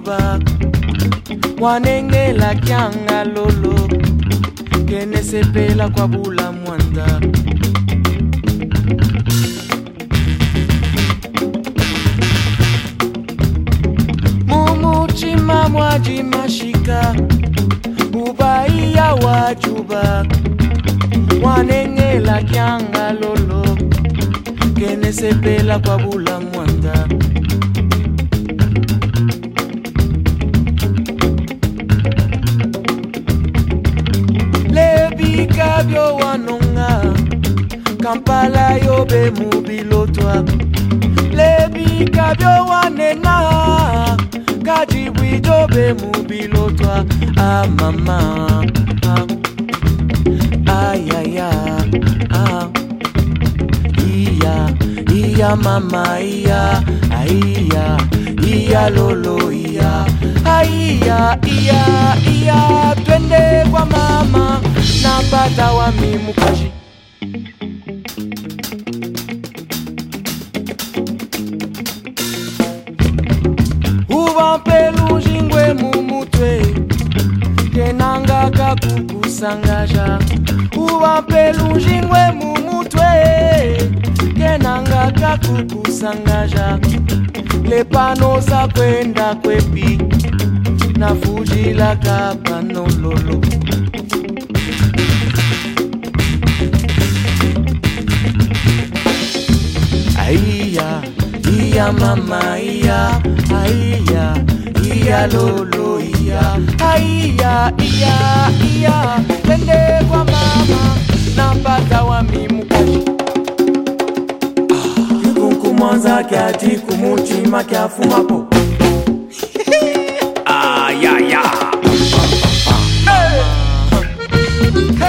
juba wanengela kyanga lolo kene sepela kwa bula mwanda mumuchima mwaji mashika ubaiya wajuba wanengela kyanga lolo kene sepela kwa bula mwanda lebi kabyo wanonga Kampala yobe mubilotwa lebi kabyo wanenga Kajibwi jobe mubilotwa ah mama ayaya iya mama iya lolo iya twende kwa mama napata wa mimukaji uvampelu jingwe mumutwe kenanga kakukusangaja uvampelu jingwe mumutwe kenanga kakukusangaja lepano za kwenda kwepi na fuji la kapanololo iya mama iya lolo iya tende kwa mama napata wa mimukaji kunkumanza kyati kumuchima kyafumapo ya hey